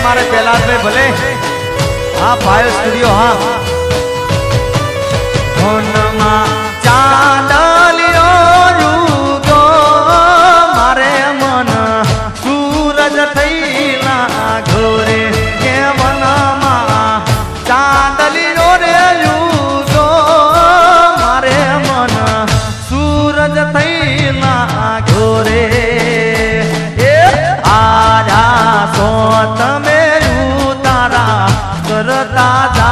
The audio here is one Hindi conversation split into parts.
मारे प्रहलाद में भले हाँ पायल स्टूडियो हाँ होनमा चांदलियो रुगो मारे मन सूरज थैला घोरे के मनमा चांदलियो रे रुगो मारे मन सूरज थैला घोरे आजा सोत में उतारा करता जा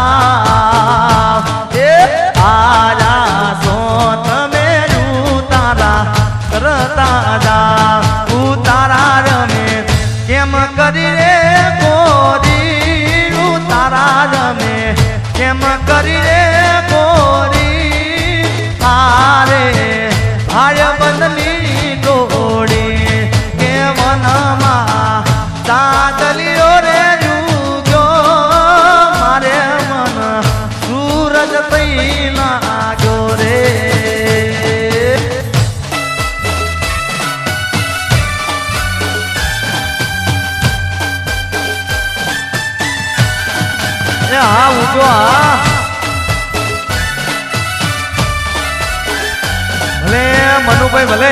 आजा सोत में उतारा करता जा उतारा रमे केम करी रे गोरी उतारा रमे केम करी रे गोरी आरे भाय बंदनी डोड़ी के मनमा चांदलियो रे जुगो मारे मन सूरज पैला गोरे हाँ उठो हाँ भले मनु भाई भले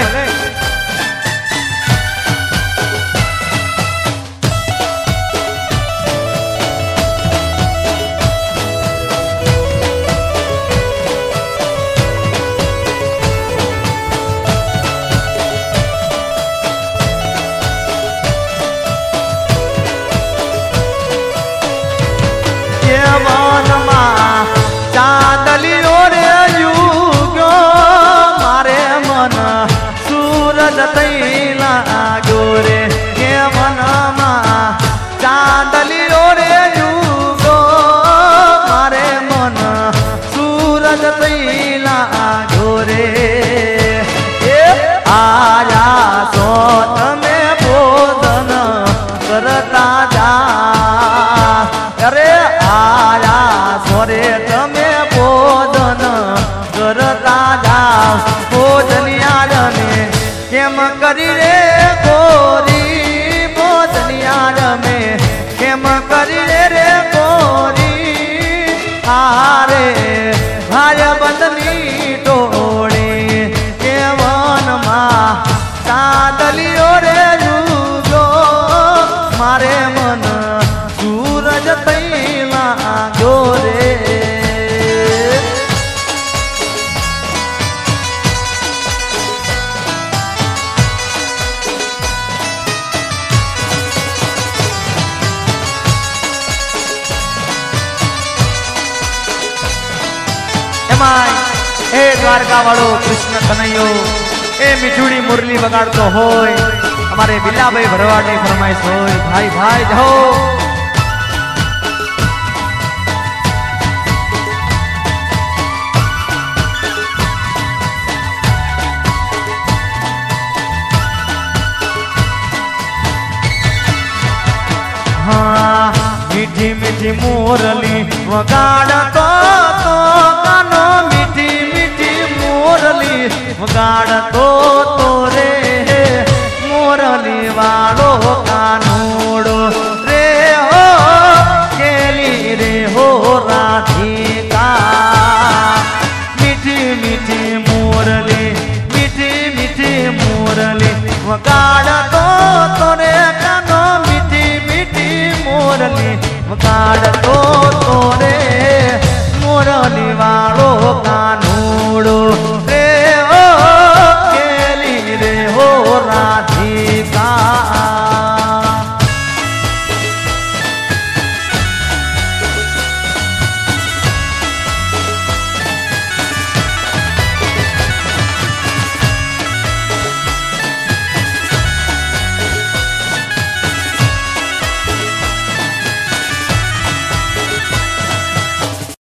चांदलियो रे युगो मारे मन सूरज थैला गोरे के मनमा चांदलियो रे युगो मारे मन सूरज थैला गोरे आजा सोत में बोधन करता जा अरे आया सोरे तमे बोधन करता जा बोधनिया में केम करी रे गोरी बोधनिया में केम करी रे गोरी आरे भाय बंदनी टोड़ी के वनमा चांदलियो रे जुगो मारे मन सूरज थैला गोरे ए द्वारका वालो कृष्ण कन्हैयो ए मिठुड़ी मुरली बगाड़तो होय हमारे बिल्ला भाई भरवाड़ ने फरमाइश होय भाई भाई जाओ मीठी मीठी मुरली वगाड़तो तो कानो मीठी मीठी मुरली वगाड़तो तो रे मुरली वालो कानूड़ो रे हो केली रे हो राधिका मीठी मीठी मुरली वगाड़तो तो रे कानो मीठी मीठी मुरली वगाड़तो